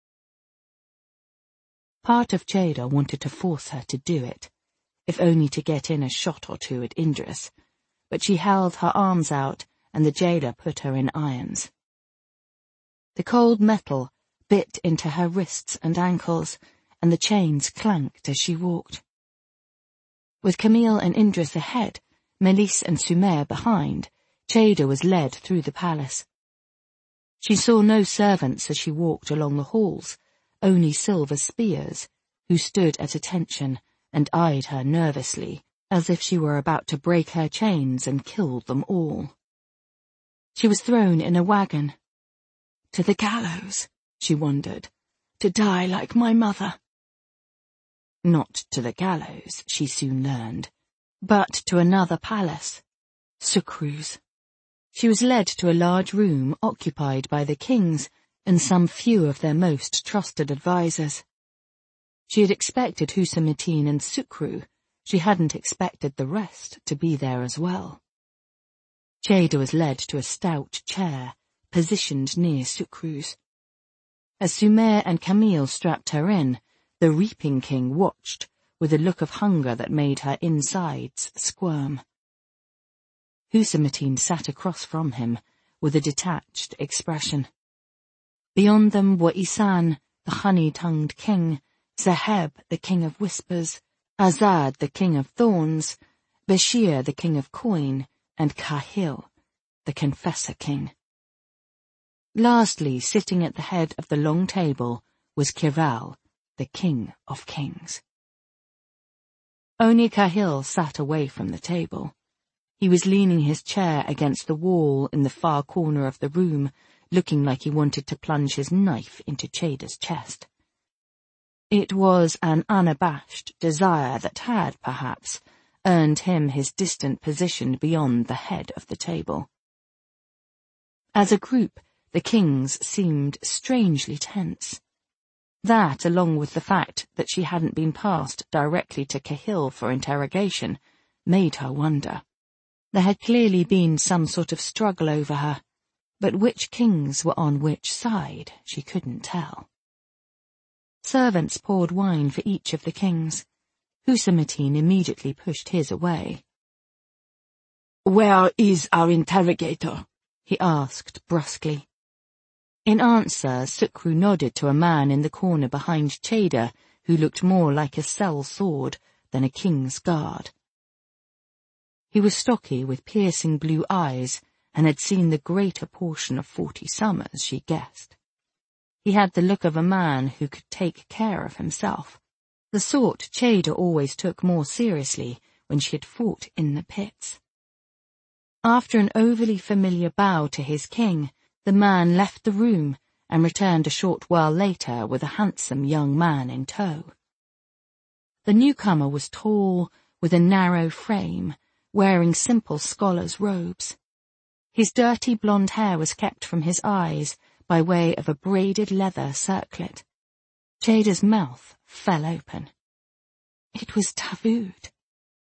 Part of Chayda wanted to force her to do it, if only to get in a shot or 2 at Indris, but she held her arms out and the jailer put her in irons. The cold metal bit into her wrists and ankles, and the chains clanked as she walked. With Camille and Indris ahead, Melis and Sumaya behind, Chayda was led through the palace. She saw no servants as she walked along the halls, only Silver Spears, who stood at attention and eyed her nervously, as if she were about to break her chains and kill them all. She was thrown in a wagon. To the gallows, she wondered, to die like my mother. Not to the gallows, she soon learned, but to another palace, Sucru's. She was led to a large room occupied by the kings and some few of their most trusted advisers. She had expected Husamatin and Sucru. She hadn't expected the rest to be there as well. Chayda was led to a stout chair, positioned near Sucru's. As Sumaya and Camille strapped her in, the Reaping King watched, with a look of hunger that made her insides squirm. Husamatin sat across from him, with a detached expression. Beyond them were Isan, the honey-tongued king, Zaheb, the king of whispers, Azad, the king of thorns, Bashir, the king of coin, and Kahil, the confessor king. Lastly, sitting at the head of the long table, was Kiral, the king of kings. Only Kahil sat away from the table. He was leaning his chair against the wall in the far corner of the room, looking like he wanted to plunge his knife into Chayda's chest. It was an unabashed desire that had, perhaps, earned him his distant position beyond the head of the table. As a group, the kings seemed strangely tense. That, along with the fact that she hadn't been passed directly to Kahil for interrogation, made her wonder. There had clearly been some sort of struggle over her, but which kings were on which side she couldn't tell. Servants poured wine for each of the kings. Husamatin immediately pushed his away. "Where is our interrogator?" he asked brusquely. In answer, Sucru nodded to a man in the corner behind Chayda, who looked more like a cell sword than a king's guard. He was stocky with piercing blue eyes, and had seen the greater portion of 40 summers, she guessed. He had the look of a man who could take care of himself, the sort Chayda always took more seriously when she had fought in the pits. After an overly familiar bow to his king, the man left the room and returned a short while later with a handsome young man in tow. The newcomer was tall, with a narrow frame, wearing simple scholar's robes. His dirty blonde hair was kept from his eyes by way of a braided leather circlet. Chayda's mouth fell open. It was Davood.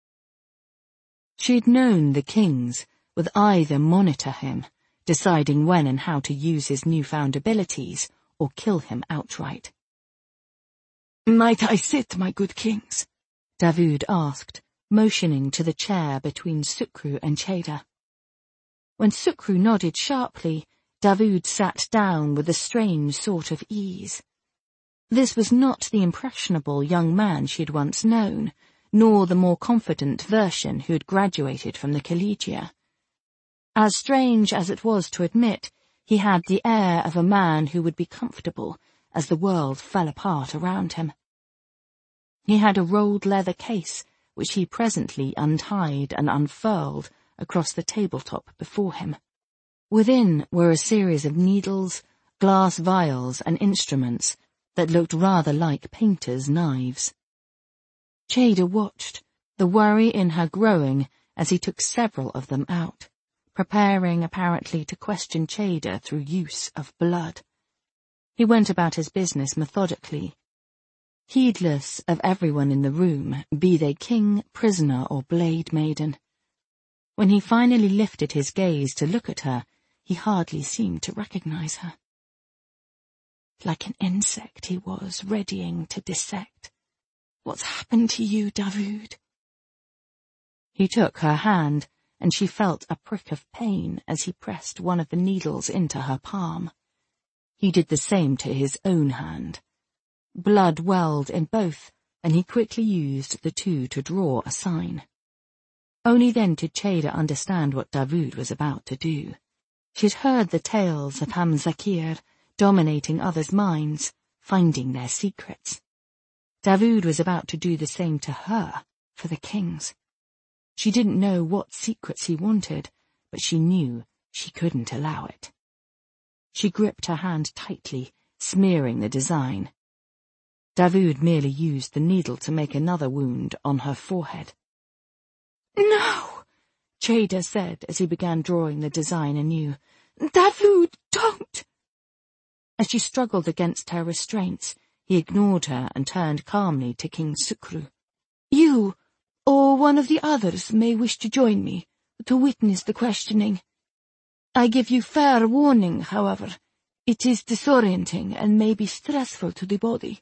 She'd known the kings would either monitor him, deciding when and how to use his newfound abilities, or kill him outright. "Might I sit, my good kings?" Davood asked, motioning to the chair between Sukru and Chayda. When Sukru nodded sharply, Davood sat down with a strange sort of ease. This was not the impressionable young man she'd once known, nor the more confident version who had graduated from the Collegia. As strange as it was to admit, he had the air of a man who would be comfortable as the world fell apart around him. He had a rolled leather case, which he presently untied and unfurled across the tabletop before him. Within were a series of needles, glass vials, and instruments that looked rather like painters' knives. Chayda watched, the worry in her growing as he took several of them out, preparing apparently to question Chayda through use of blood. He went about his business methodically, heedless of everyone in the room, be they king, prisoner, or blade maiden. When he finally lifted his gaze to look at her, he hardly seemed to recognize her. Like an insect he was, readying to dissect. "What's happened to you, Davood?" He took her hand, and she felt a prick of pain as he pressed one of the needles into her palm. He did the same to his own hand. Blood welled in both, and he quickly used the two to draw a sign. Only then did Chayda understand what Davood was about to do. She'd heard the tales of Hamzakir dominating others' minds, finding their secrets. Davood was about to do the same to her, for the kings. She didn't know what secrets he wanted, but she knew she couldn't allow it. She gripped her hand tightly, smearing the design. Davood merely used the needle to make another wound on her forehead. "No," Chayda said as he began drawing the design anew. "Davood, don't!" As she struggled against her restraints, he ignored her and turned calmly to King Sukru. "You, or one of the others, may wish to join me, to witness the questioning. I give you fair warning, however. It is disorienting and may be stressful to the body."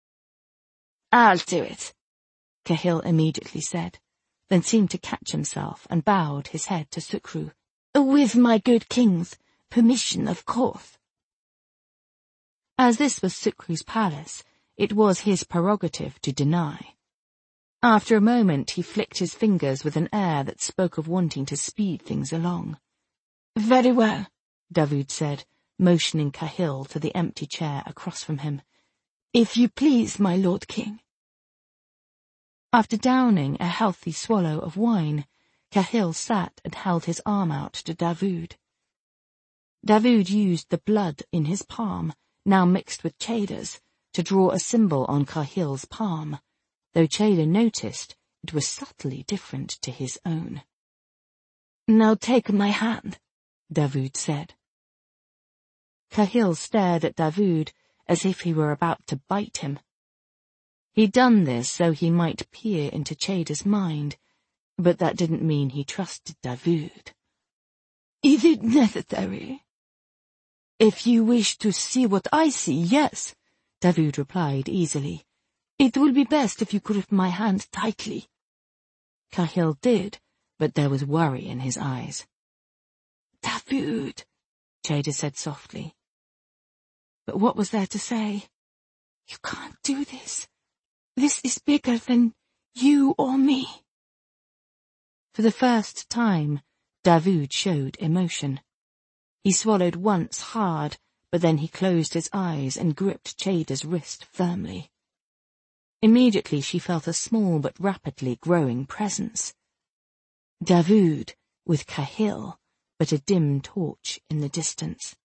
"I'll do it," Cahill immediately said, then seemed to catch himself and bowed his head to Sukru. "With my good king's permission, of course." As this was Sukru's palace, it was his prerogative to deny. After a moment he flicked his fingers with an air that spoke of wanting to speed things along. "Very well," Davood said, motioning Cahill to the empty chair across from him. "If you please, my lord king." After downing a healthy swallow of wine, Cahill sat and held his arm out to Davood. Davood used the blood in his palm, now mixed with Chayda's, to draw a symbol on Cahill's palm, though Chayda noticed it was subtly different to his own. "Now take my hand," Davood said. Cahill stared at Davood as if he were about to bite him. He'd done this so he might peer into Chayda's mind, but that didn't mean he trusted Davood. "Is it necessary?" "If you wish to see what I see, yes," Davood replied easily. "It will be best if you grip my hand tightly." Cahill did, but there was worry in his eyes. "Davood," Chayda said softly. But what was there to say? "You can't do this. This is bigger than you or me." For the first time, Davood showed emotion. He swallowed once hard, but then he closed his eyes and gripped Chayda's wrist firmly. Immediately she felt a small but rapidly growing presence. Davood, with Cahill, but a dim torch in the distance.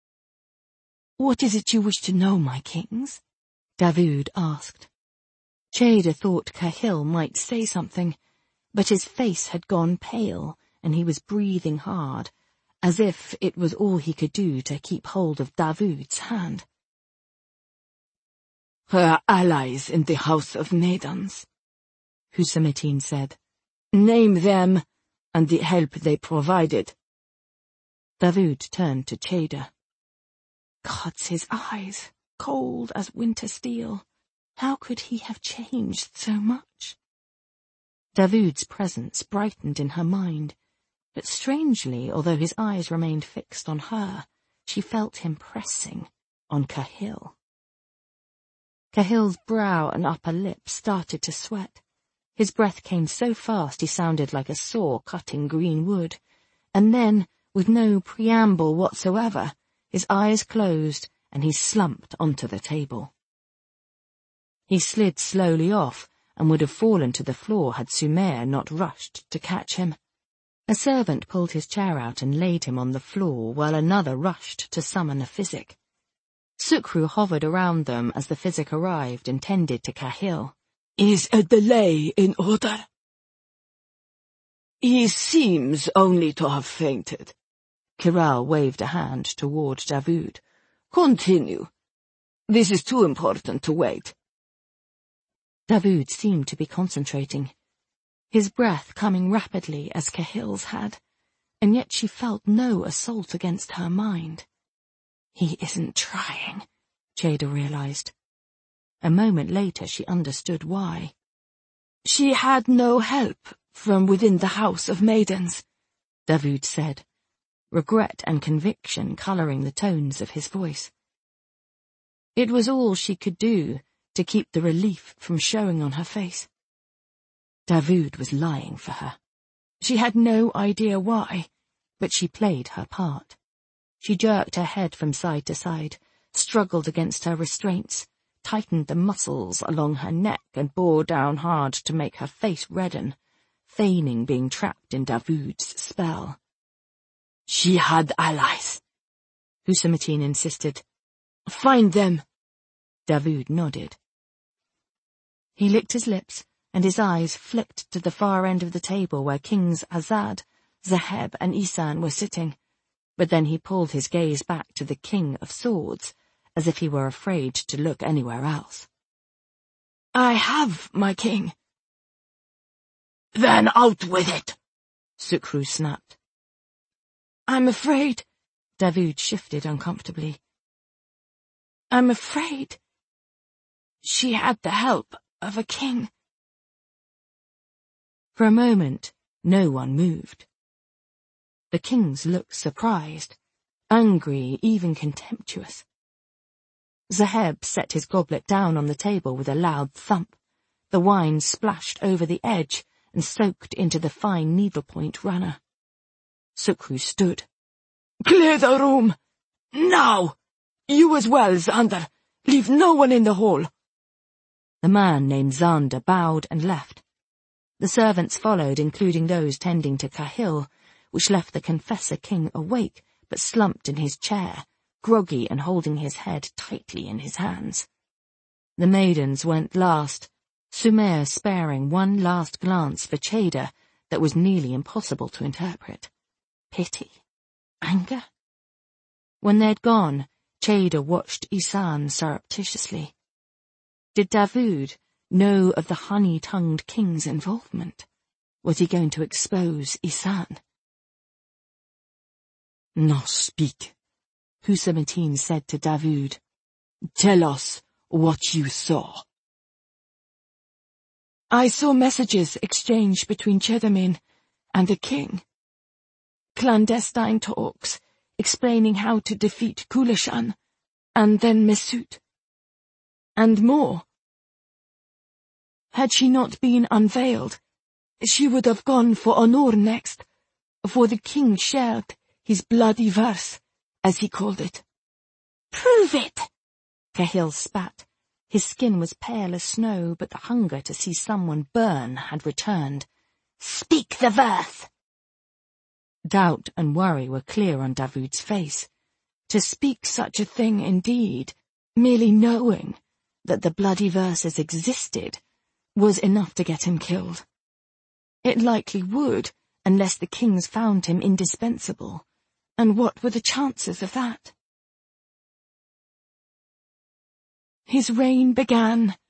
"What is it you wish to know, my kings?" Davood asked. Cheda thought Cahill might say something, but his face had gone pale and he was breathing hard, as if it was all he could do to keep hold of Davoud's hand. "Her allies in the House of Maidens," Husamitin said. "Name them and the help they provided." Davoud turned to Cheda. Gods, his eyes, cold as winter steel. How could he have changed so much? Davoud's presence brightened in her mind, but strangely, although his eyes remained fixed on her, she felt him pressing on Cahill. Cahill's brow and upper lip started to sweat. His breath came so fast he sounded like a saw cutting green wood, and then, with no preamble whatsoever, his eyes closed and he slumped onto the table. He slid slowly off and would have fallen to the floor had Sumer not rushed to catch him. A servant pulled his chair out and laid him on the floor while another rushed to summon a physic. Sukru hovered around them as the physic arrived and tended to Cahill. "Is a delay in order?" "He seems only to have fainted." Kiral waved a hand toward Davoud. "Continue. This is too important to wait." Davoud seemed to be concentrating, his breath coming rapidly as Cahill's had, and yet she felt no assault against her mind. He isn't trying, Cheda realized. A moment later she understood why. "She had no help from within the House of Maidens," Davoud said, regret and conviction coloring the tones of his voice. It was all she could do to keep the relief from showing on her face. Davoud was lying for her. She had no idea why, but she played her part. She jerked her head from side to side, struggled against her restraints, tightened the muscles along her neck and bore down hard to make her face redden, feigning being trapped in Davoud's spell. "She had allies," Husamitin insisted. "Find them." Davoud nodded. He licked his lips, and his eyes flicked to the far end of the table where Kings Azad, Zaheb, and Isan were sitting, but then he pulled his gaze back to the King of Swords, as if he were afraid to look anywhere else. "I have, my king." "Then out with it," Sukru snapped. "I'm afraid." Davoud shifted uncomfortably. "I'm afraid she had the help of a king." For a moment, no one moved. The kings looked surprised, angry, even contemptuous. Zaheb set his goblet down on the table with a loud thump. The wine splashed over the edge and soaked into the fine needlepoint runner. Sukru stood. "Clear the room! Now! You as well, Xander. Leave no one in the hall." The man named Xander bowed and left. The servants followed, including those tending to Cahill, which left the Confessor King awake but slumped in his chair, groggy and holding his head tightly in his hands. The maidens went last, Sumer sparing one last glance for Cheda that was nearly impossible to interpret. Pity? Anger? When they'd gone, Cheda watched Isan surreptitiously. Did Davoud know of the honey-tongued king's involvement? Was he going to expose Isan? "Now speak," Husamitin said to Davoud. "Tell us what you saw." "I saw messages exchanged between Chedamin and the king. Clandestine talks explaining how to defeat Kulishan, and then Mesut. And more. Had she not been unveiled, she would have gone for Honor next, for the king shared his bloody verse, as he called it." "Prove it!" Cahill spat. His skin was pale as snow, but the hunger to see someone burn had returned. "Speak the verse!" Doubt and worry were clear on Davoud's face. To speak such a thing indeed, merely knowing that the bloody verses existed, was enough to get him killed. It likely would, unless the kings found him indispensable. And what were the chances of that? His reign began